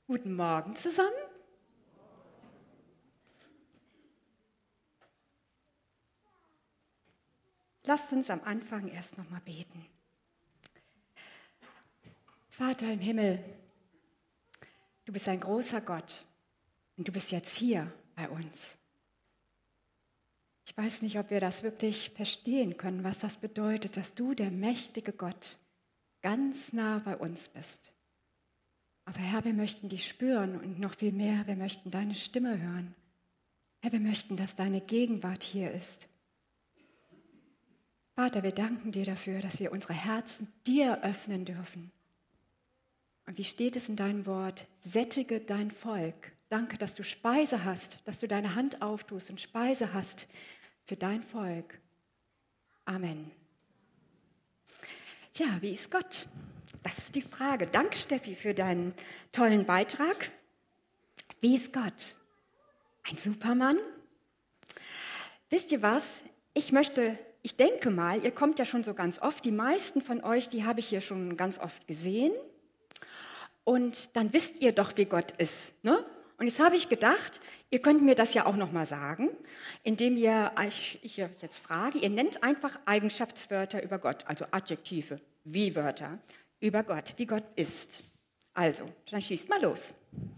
Guten Morgen zusammen. Lasst uns am Anfang erst noch mal beten. Vater im Himmel, du bist ein großer Gott und du bist jetzt hier bei uns. Ich weiß nicht, ob wir das wirklich verstehen können, was das bedeutet, dass du, der mächtige Gott, ganz nah bei uns bist. Aber Herr, wir möchten dich spüren und noch viel mehr, wir möchten deine Stimme hören. Herr, wir möchten, dass deine Gegenwart hier ist. Vater, wir danken dir dafür, dass wir unsere Herzen dir öffnen dürfen. Und wie steht es in deinem Wort? Sättige dein Volk. Danke, dass du Speise hast, dass du deine Hand auftust und Speise hast für dein Volk. Amen. Tja, wie ist Gott? Das ist die Frage. Danke, Steffi, für deinen tollen Beitrag. Wie ist Gott? Ein Supermann? Wisst ihr was? Ich denke mal, ihr kommt ja schon so ganz oft. Die meisten von euch, die habe ich hier schon ganz oft gesehen. Und dann wisst ihr doch, wie Gott ist, ne? Und jetzt habe ich gedacht, ihr könnt mir das ja auch noch mal sagen, indem ich jetzt frage, ihr nennt einfach Eigenschaftswörter über Gott, also Adjektive, wie Wörter über Gott, wie Gott ist. Also, dann schießt mal los.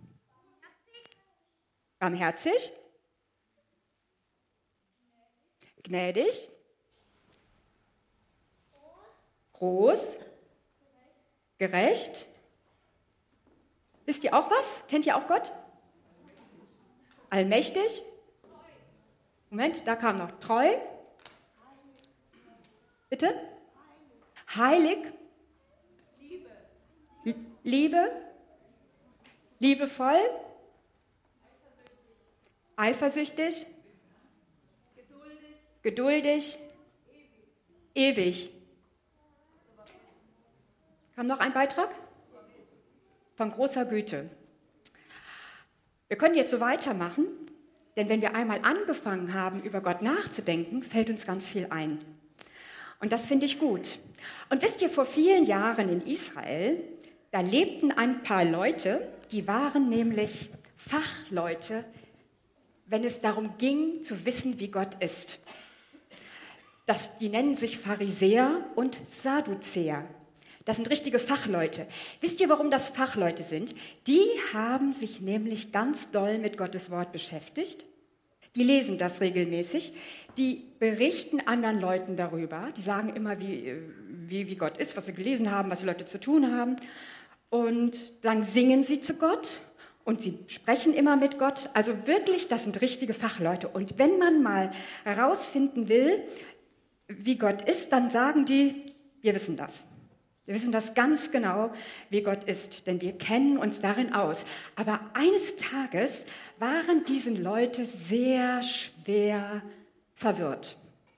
Barmherzig. Gnädig. Groß. Gerecht. Wisst ihr auch was? Kennt ihr auch Gott? Allmächtig. Moment, da kam noch treu. Bitte? Heilig. Liebe. Liebevoll. Eifersüchtig. Geduldig. Ewig. Kam noch ein Beitrag? Von großer Güte. Wir können jetzt so weitermachen, denn wenn wir einmal angefangen haben, über Gott nachzudenken, fällt uns ganz viel ein. Und das finde ich gut. Und wisst ihr, vor vielen Jahren in Israel, da lebten ein paar Leute, die waren nämlich Fachleute, wenn es darum ging, zu wissen, wie Gott ist. Die nennen sich Pharisäer und Sadduzäer. Das sind richtige Fachleute. Wisst ihr, warum das Fachleute sind? Die haben sich nämlich ganz doll mit Gottes Wort beschäftigt. Die lesen das regelmäßig. Die berichten anderen Leuten darüber. Die sagen immer, wie Gott ist, was sie gelesen haben, was die Leute zu tun haben. Und dann singen sie zu Gott und sie sprechen immer mit Gott. Also wirklich, das sind richtige Fachleute. Und wenn man mal herausfinden will, wie Gott ist, dann sagen die, wir wissen das. Wir wissen das ganz genau, wie Gott ist, denn wir kennen uns darin aus. Aber eines Tages waren diese Leute sehr schwer verwirrt.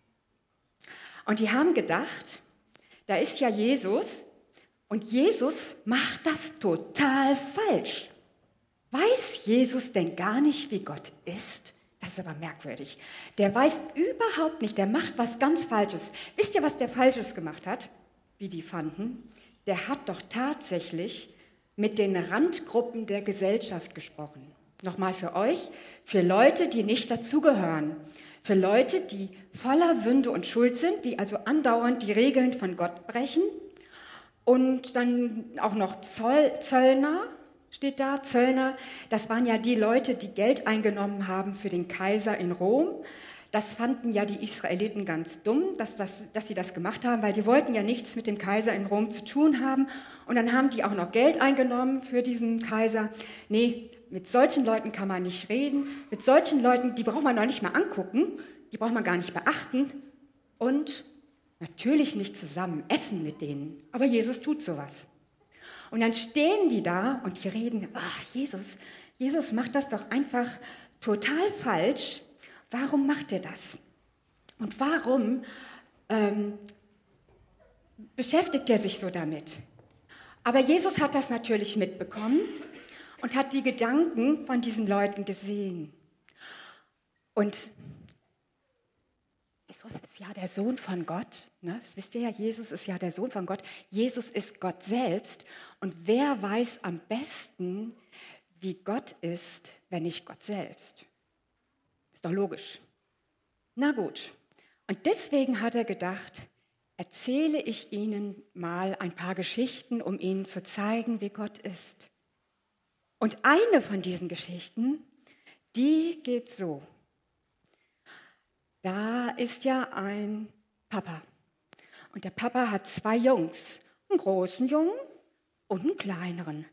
Und die haben gedacht, da ist ja Jesus und Jesus macht das total falsch. Weiß Jesus denn gar nicht, wie Gott ist? Das ist aber merkwürdig. Der weiß überhaupt nicht, der macht was ganz Falsches. Wisst ihr, was der Falsches gemacht hat? Wie die fanden, der hat doch tatsächlich mit den Randgruppen der Gesellschaft gesprochen. Nochmal für euch, für Leute, die nicht dazugehören, für Leute, die voller Sünde und Schuld sind, die also andauernd die Regeln von Gott brechen. Und dann auch noch Zöllner, steht da, Zöllner, das waren ja die Leute, die Geld eingenommen haben für den Kaiser in Rom. Das fanden ja die Israeliten ganz dumm, dass sie das gemacht haben, weil die wollten ja nichts mit dem Kaiser in Rom zu tun haben. Und dann haben die auch noch Geld eingenommen für diesen Kaiser. Nee, mit solchen Leuten kann man nicht reden. Mit solchen Leuten, die braucht man noch nicht mal angucken, die braucht man gar nicht beachten. Und natürlich nicht zusammen essen mit denen. Aber Jesus tut sowas. Und dann stehen die da und die reden, ach, Jesus macht das doch einfach total falsch. Warum macht er das? Und warum beschäftigt er sich so damit? Aber Jesus hat das natürlich mitbekommen und hat die Gedanken von diesen Leuten gesehen. Und Jesus ist ja der Sohn von Gott. Ne? Das wisst ihr ja, Jesus ist ja der Sohn von Gott. Jesus ist Gott selbst. Und wer weiß am besten, wie Gott ist, wenn nicht Gott selbst? Ist doch logisch. Na gut. Und deswegen hat er gedacht, erzähle ich Ihnen mal ein paar Geschichten, um Ihnen zu zeigen, wie Gott ist. Und eine von diesen Geschichten, die geht so. Da ist ja ein Papa. Und der Papa hat 2 Jungs, einen großen Jungen und einen kleineren.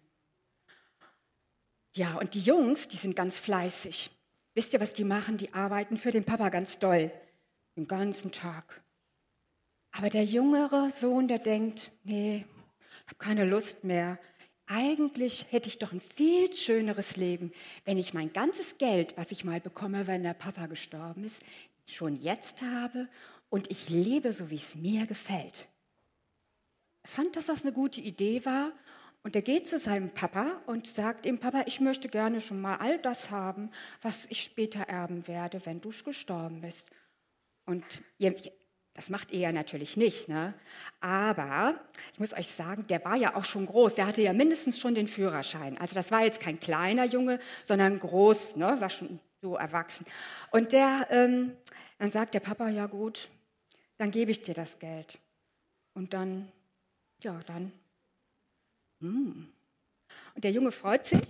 Ja, und die Jungs, die sind ganz fleißig. Wisst ihr, was die machen? Die arbeiten für den Papa ganz doll, den ganzen Tag. Aber der jüngere Sohn, der denkt, nee, ich habe keine Lust mehr. Eigentlich hätte ich doch ein viel schöneres Leben, wenn ich mein ganzes Geld, was ich mal bekomme, wenn der Papa gestorben ist, schon jetzt habe und ich lebe so, wie es mir gefällt. Er fand, dass das eine gute Idee war und er geht zu seinem Papa und sagt ihm, Papa, ich möchte gerne schon mal all das haben, was ich später erben werde, wenn du gestorben bist. Und das macht er ja natürlich nicht, ne? Aber ich muss euch sagen, der war ja auch schon groß, der hatte ja mindestens schon den Führerschein. Also das war jetzt kein kleiner Junge, sondern groß, ne? War schon so erwachsen. Und dann sagt der Papa, ja gut, dann gebe ich dir das Geld. Und dann, ja, dann. Und der Junge freut sich.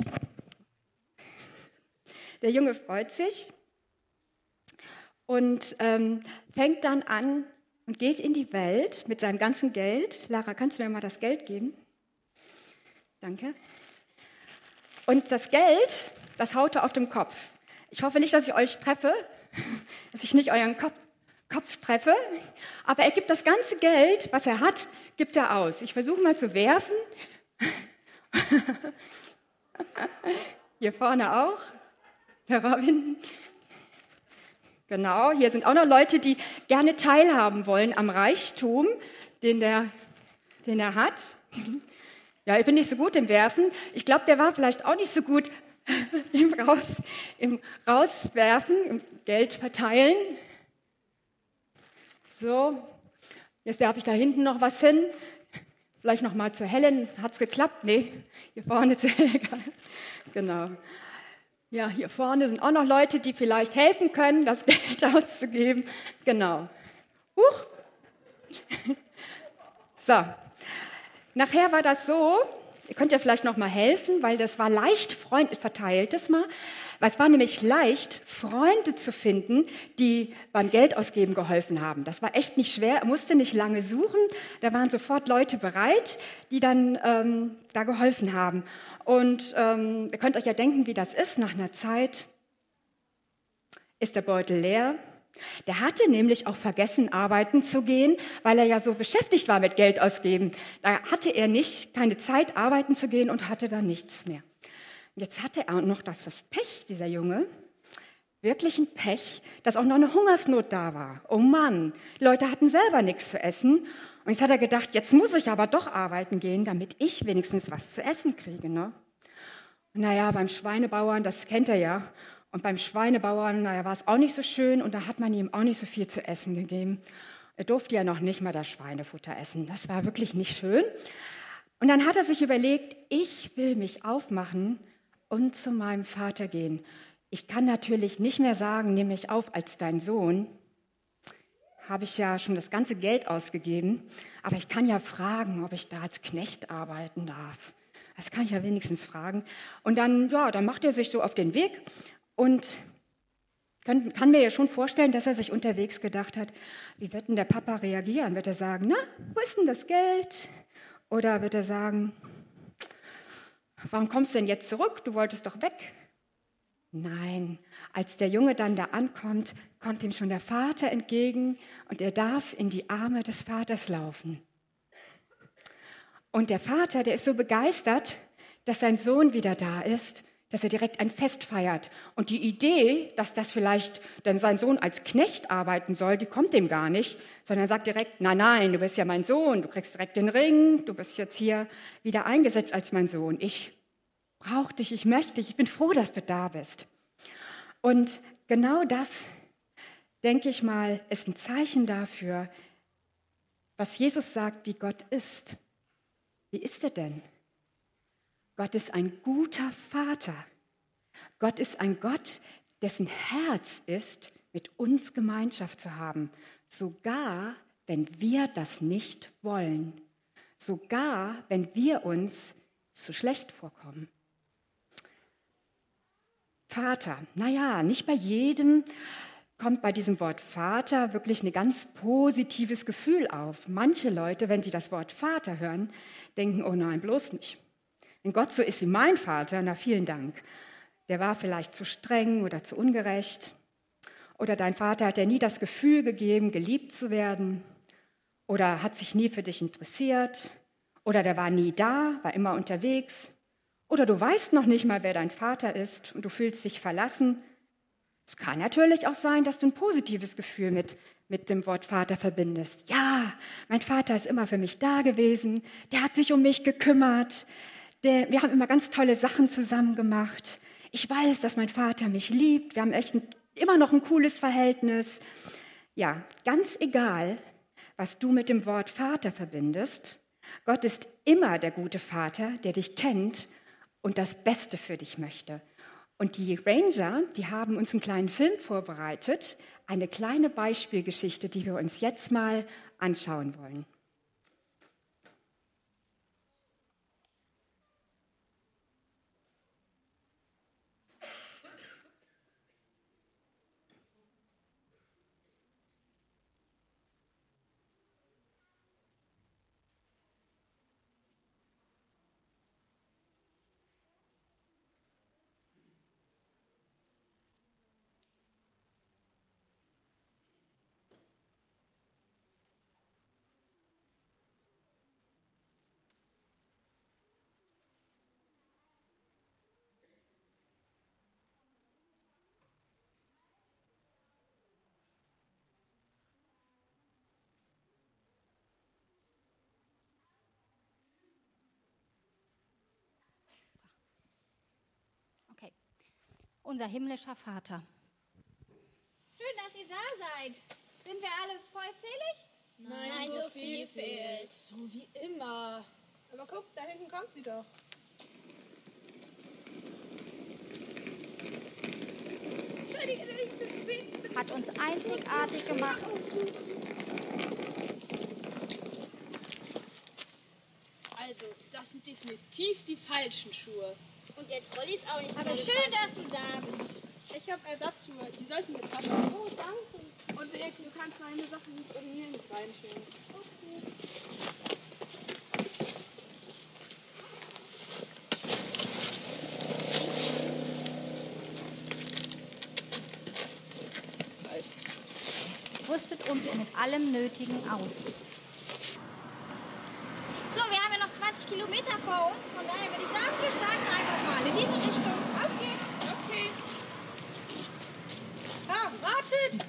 Der Junge freut sich und fängt dann an und geht in die Welt mit seinem ganzen Geld. Lara, kannst du mir mal das Geld geben? Danke. Und das Geld, das haut er auf den Kopf. Ich hoffe nicht, dass ich euch treffe, dass ich nicht euren Kopf treffe, aber er gibt das ganze Geld, was er hat, gibt er aus. Ich versuche mal zu werfen. Hier vorne auch, der Robin. Genau, hier sind auch noch Leute, die gerne teilhaben wollen am Reichtum, den er hat. Ja, ich bin nicht so gut im Werfen. Ich glaube, der war vielleicht auch nicht so gut im Rauswerfen, im Geld verteilen. So, jetzt werfe ich da hinten noch was hin. Vielleicht noch mal zu Helen. Hat es geklappt? Nee, hier vorne zu Helga. Genau. Ja, hier vorne sind auch noch Leute, die vielleicht helfen können, das Geld auszugeben. Genau. Huch. So. Nachher war das so, ihr könnt ja vielleicht noch mal helfen, weil das war leicht verteiltes mal. Weil es war nämlich leicht, Freunde zu finden, die beim Geldausgeben geholfen haben. Das war echt nicht schwer, er musste nicht lange suchen. Da waren sofort Leute bereit, die dann da geholfen haben. Und ihr könnt euch ja denken, wie das ist. Nach einer Zeit ist der Beutel leer. Der hatte nämlich auch vergessen, arbeiten zu gehen, weil er ja so beschäftigt war mit Geld ausgeben. Da hatte er keine Zeit, arbeiten zu gehen und hatte dann nichts mehr. Jetzt hatte er auch noch das Pech, dieser Junge, wirklich ein Pech, dass auch noch eine Hungersnot da war. Oh Mann, die Leute hatten selber nichts zu essen. Und jetzt hat er gedacht, jetzt muss ich aber doch arbeiten gehen, damit ich wenigstens was zu essen kriege. Ne? Naja, beim Schweinebauern, das kennt er ja. Und beim Schweinebauern, naja, war es auch nicht so schön und da hat man ihm auch nicht so viel zu essen gegeben. Er durfte ja noch nicht mal das Schweinefutter essen. Das war wirklich nicht schön. Und dann hat er sich überlegt, ich will mich aufmachen und zu meinem Vater gehen. Ich kann natürlich nicht mehr sagen, nimm mich auf als dein Sohn. Habe ich ja schon das ganze Geld ausgegeben. Aber ich kann ja fragen, ob ich da als Knecht arbeiten darf. Das kann ich ja wenigstens fragen. Und dann, ja, dann macht er sich so auf den Weg und kann mir ja schon vorstellen, dass er sich unterwegs gedacht hat, wie wird denn der Papa reagieren? Wird er sagen, na, wo ist denn das Geld? Oder wird er sagen, warum kommst du denn jetzt zurück? Du wolltest doch weg. Nein, als der Junge dann da ankommt, kommt ihm schon der Vater entgegen und er darf in die Arme des Vaters laufen. Und der Vater, der ist so begeistert, dass sein Sohn wieder da ist, dass er direkt ein Fest feiert. Und die Idee, dass das vielleicht dann sein Sohn als Knecht arbeiten soll, die kommt dem gar nicht, sondern er sagt direkt, nein, du bist ja mein Sohn, du kriegst direkt den Ring, du bist jetzt hier wieder eingesetzt als mein Sohn. Ich brauche dich, ich möchte dich, ich bin froh, dass du da bist. Und genau das, denke ich mal, ist ein Zeichen dafür, was Jesus sagt, wie Gott ist. Wie ist er denn? Gott ist ein guter Vater. Gott ist ein Gott, dessen Herz ist, mit uns Gemeinschaft zu haben, sogar wenn wir das nicht wollen, sogar wenn wir uns zu schlecht vorkommen. Vater, naja, nicht bei jedem kommt bei diesem Wort Vater wirklich ein ganz positives Gefühl auf. Manche Leute, wenn sie das Wort Vater hören, denken, oh nein, bloß nicht. Wenn Gott so ist wie mein Vater, na vielen Dank. Der war vielleicht zu streng oder zu ungerecht. Oder dein Vater hat dir nie das Gefühl gegeben, geliebt zu werden. Oder hat sich nie für dich interessiert. Oder der war nie da, war immer unterwegs. Oder du weißt noch nicht mal, wer dein Vater ist und du fühlst dich verlassen. Es kann natürlich auch sein, dass du ein positives Gefühl mit dem Wort Vater verbindest. Ja, mein Vater ist immer für mich da gewesen. Der hat sich um mich gekümmert. Wir haben immer ganz tolle Sachen zusammen gemacht. Ich weiß, dass mein Vater mich liebt. Wir haben echt immer noch ein cooles Verhältnis. Ja, ganz egal, was du mit dem Wort Vater verbindest. Gott ist immer der gute Vater, der dich kennt und das Beste für dich möchte. Und die Ranger, die haben uns einen kleinen Film vorbereitet, eine kleine Beispielgeschichte, die wir uns jetzt mal anschauen wollen. Okay. Unser himmlischer Vater. Schön, dass ihr da seid. Sind wir alle vollzählig? Nein, so viel fehlt. So wie immer. Aber guck, da hinten kommt sie doch. Entschuldige, dass ich zu spät bin. Hat uns einzigartig gemacht. Also, das sind definitiv die falschen Schuhe. Und der Trolley ist auch nicht Aber mehr schön, dass du da bist. Ich habe Ersatzschuhe. Die sollten mir passen. Oh, danke. Und du kannst meine Sachen nicht oben hier mit reinschieben. Okay. Das reicht. Rüstet uns mit allem Nötigen aus. So, wir haben ja noch 20 Kilometer vor uns. Von daher würde ich sagen, wir starten einfach mal in diese Richtung. Auf geht's. Okay. Ah, wartet.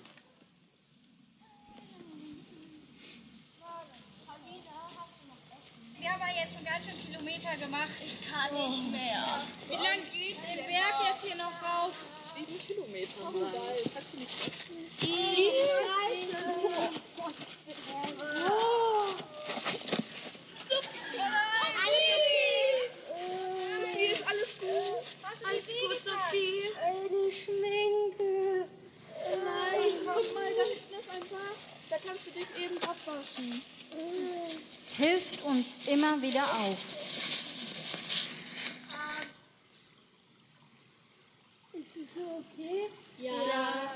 Wir haben ja jetzt schon ganz schön Kilometer gemacht. Ich kann nicht mehr. Wie lang geht den Berg jetzt hier noch rauf? 7 Kilometer. Oh, geil. Kannst du nicht essen? Sophie, ist alles gut. alles gut, Sophie. Die Schminke. Nein, guck mal, da hinten ist ein Bad. Da kannst du dich eben abwaschen. Hilft uns immer wieder auf. Ist es so okay? Ja.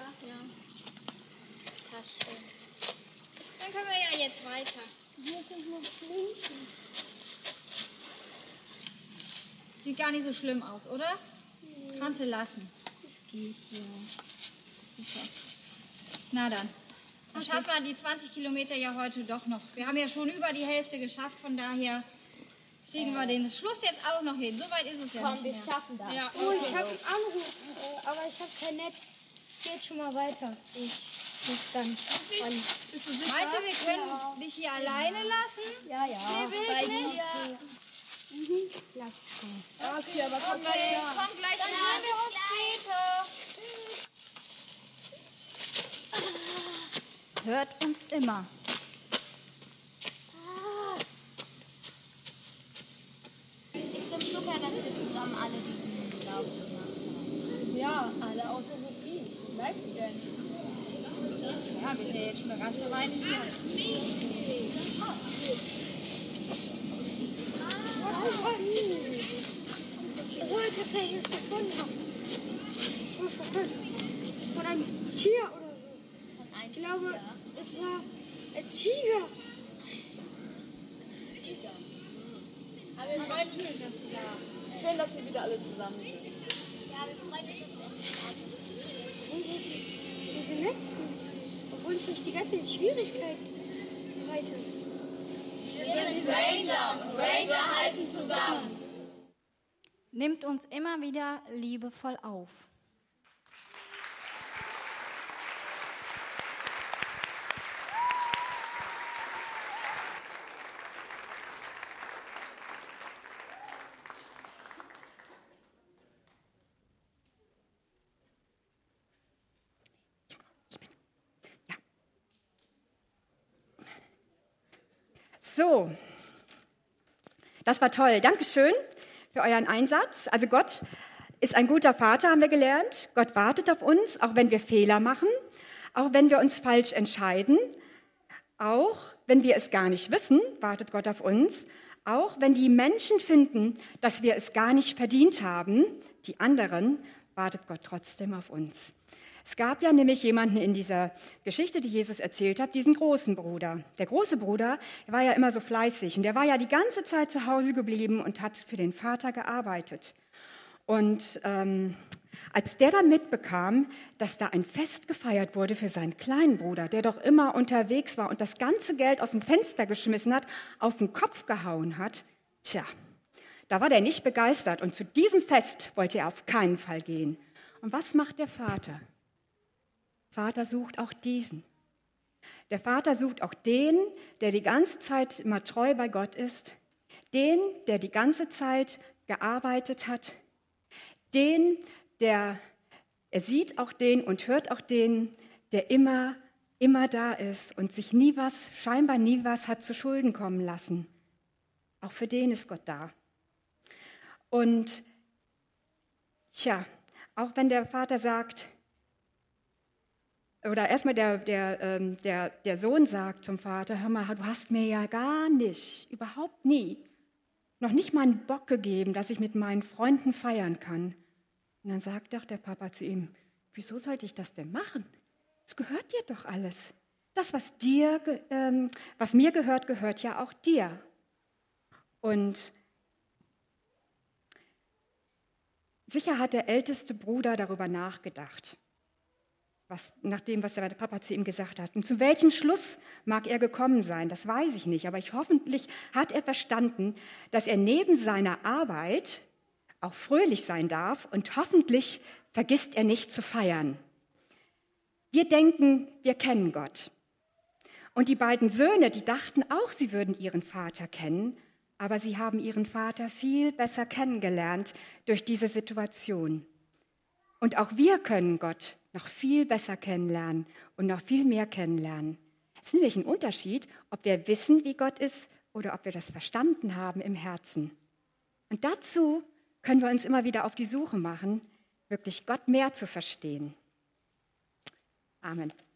Tasche. Dann können wir ja jetzt weiter. Hier sind noch Schminken. Sieht gar nicht so schlimm aus, oder? Kannst du lassen. Es geht ja. Super. Na dann. Dann schaffen wir die 20 Kilometer ja heute doch noch. Wir haben ja schon über die Hälfte geschafft, von daher kriegen wir den Schluss jetzt auch noch hin. So weit ist es ja Komm, nicht wir mehr. schaffen das. Ja, Oh, ich habe einen Anruf, aber ich habe kein Netz. Geht schon mal weiter. Ich muss dann. Bist du sicher? Meinst du, wir können dich hier alleine lassen? Ja, ja. Bei dir. Lass schon. Okay, aber komm gleich klar. Komm gleich Dann nach. sehen wir uns später. Hört uns immer. Ich finde es super, dass wir zusammen alle diesen Lauf gemacht haben. Ja, alle außer Sophie. Wo bleibt die denn? Ja, wir sind ja jetzt schon eine ganze Weile hier. So als tatsächlich gefunden habe. Ich muss mal gucken. Von einem Tier oder so. Ich glaube, es war ein Tiger. Aber wir freuen uns, dass Sie da. Schön, dass Sie wieder alle zusammen sind. Ja, wir freuen uns, dass wir Und diese letzten, obwohl ich durch die ganze Schwierigkeit weiter. Wir sind Ranger und Ranger halten zusammen. Nimmt uns immer wieder liebevoll auf. So, das war toll. Dankeschön für euren Einsatz. Also Gott ist ein guter Vater, haben wir gelernt. Gott wartet auf uns, auch wenn wir Fehler machen, auch wenn wir uns falsch entscheiden, auch wenn wir es gar nicht wissen, wartet Gott auf uns. Auch wenn die Menschen finden, dass wir es gar nicht verdient haben, die anderen, wartet Gott trotzdem auf uns. Es gab ja nämlich jemanden in dieser Geschichte, die Jesus erzählt hat, diesen großen Bruder. Der große Bruder, der war ja immer so fleißig und der war ja die ganze Zeit zu Hause geblieben und hat für den Vater gearbeitet. Und als der dann mitbekam, dass da ein Fest gefeiert wurde für seinen kleinen Bruder, der doch immer unterwegs war und das ganze Geld aus dem Fenster geschmissen hat, auf den Kopf gehauen hat, da war der nicht begeistert und zu diesem Fest wollte er auf keinen Fall gehen. Und was macht der Vater? Vater sucht auch diesen. Der Vater sucht auch den, der die ganze Zeit immer treu bei Gott ist, den, der die ganze Zeit gearbeitet hat, den, er sieht auch den und hört auch den, der immer da ist und sich scheinbar nie was hat zu Schulden kommen lassen. Auch für den ist Gott da. Und auch wenn der Vater sagt, oder erstmal der Sohn sagt zum Vater, hör mal, du hast mir ja gar nicht, überhaupt nie, noch nicht mal einen Bock gegeben, dass ich mit meinen Freunden feiern kann. Und dann sagt doch der Papa zu ihm, wieso sollte ich das denn machen? Es gehört dir doch alles. Das, was mir gehört, gehört ja auch dir. Und sicher hat der älteste Bruder darüber nachgedacht, nach dem, was der Papa zu ihm gesagt hat. Und zu welchem Schluss mag er gekommen sein, das weiß ich nicht. Aber hoffentlich hat er verstanden, dass er neben seiner Arbeit auch fröhlich sein darf und hoffentlich vergisst er nicht zu feiern. Wir denken, wir kennen Gott. Und die beiden Söhne, die dachten auch, sie würden ihren Vater kennen, aber sie haben ihren Vater viel besser kennengelernt durch diese Situation. Und auch wir können Gott noch viel besser kennenlernen und noch viel mehr kennenlernen. Es ist nämlich ein Unterschied, ob wir wissen, wie Gott ist, oder ob wir das verstanden haben im Herzen. Und dazu können wir uns immer wieder auf die Suche machen, wirklich Gott mehr zu verstehen. Amen.